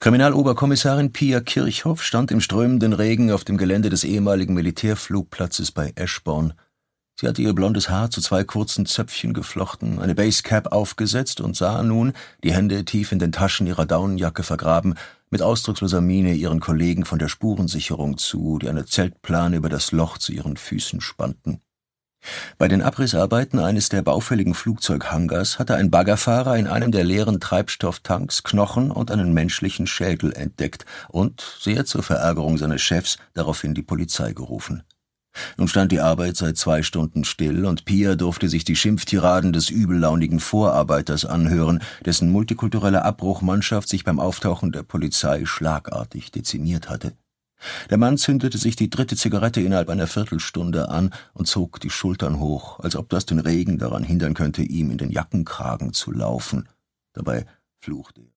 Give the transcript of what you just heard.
Kriminaloberkommissarin Pia Kirchhoff stand im strömenden Regen auf dem Gelände des ehemaligen Militärflugplatzes bei Eschborn. Sie hatte ihr blondes Haar zu 2 kurzen Zöpfchen geflochten, eine Basecap aufgesetzt und sah nun, die Hände tief in den Taschen ihrer Daunenjacke vergraben, mit ausdrucksloser Miene ihren Kollegen von der Spurensicherung zu, die eine Zeltplane über das Loch zu ihren Füßen spannten. Bei den Abrissarbeiten eines der baufälligen Flugzeughangars hatte ein Baggerfahrer in einem der leeren Treibstofftanks Knochen und einen menschlichen Schädel entdeckt und, sehr zur Verärgerung seines Chefs, daraufhin die Polizei gerufen. Nun stand die Arbeit seit 2 Stunden still und Pia durfte sich die Schimpftiraden des übellaunigen Vorarbeiters anhören, dessen multikulturelle Abbruchmannschaft sich beim Auftauchen der Polizei schlagartig dezimiert hatte. Der Mann zündete sich die 3. Zigarette innerhalb einer Viertelstunde an und zog die Schultern hoch, als ob das den Regen daran hindern könnte, ihm in den Jackenkragen zu laufen. Dabei fluchte er.